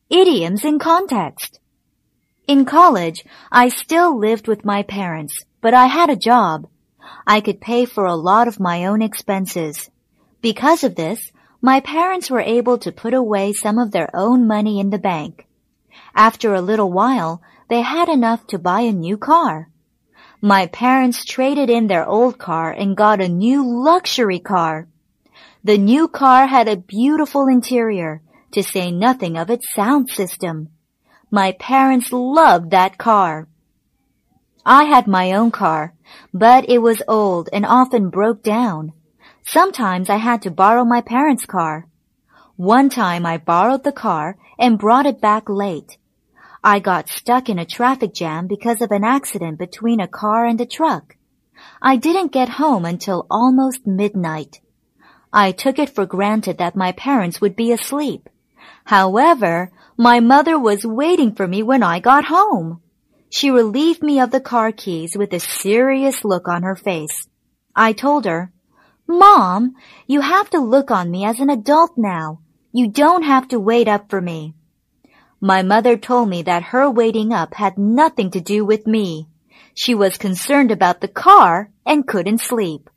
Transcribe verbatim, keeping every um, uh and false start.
Idioms in context. In college, I still lived with my parents, but I had a job. I could pay for a lot of my own expenses. Because of this, my parents were able to put away some of their own money in the bank. After a little while, they had enough to buy a new car. My parents traded in their old car and got a new luxury car. The new car had a beautiful interior, to say nothing of its sound system. My parents loved that car. I had my own car, but it was old and often broke down. Sometimes I had to borrow my parents' car. One time I borrowed the car and brought it back late. I got stuck in a traffic jam because of an accident between a car and a truck. I didn't get home until almost midnight. I took it for granted that my parents would be asleep. However, my mother was waiting for me when I got home. She relieved me of the car keys with a serious look on her face. I told her, "Mom, you have to look on me as an adult now. You don't have to wait up for me." My mother told me that her waiting up had nothing to do with me. She was concerned about the car and couldn't sleep.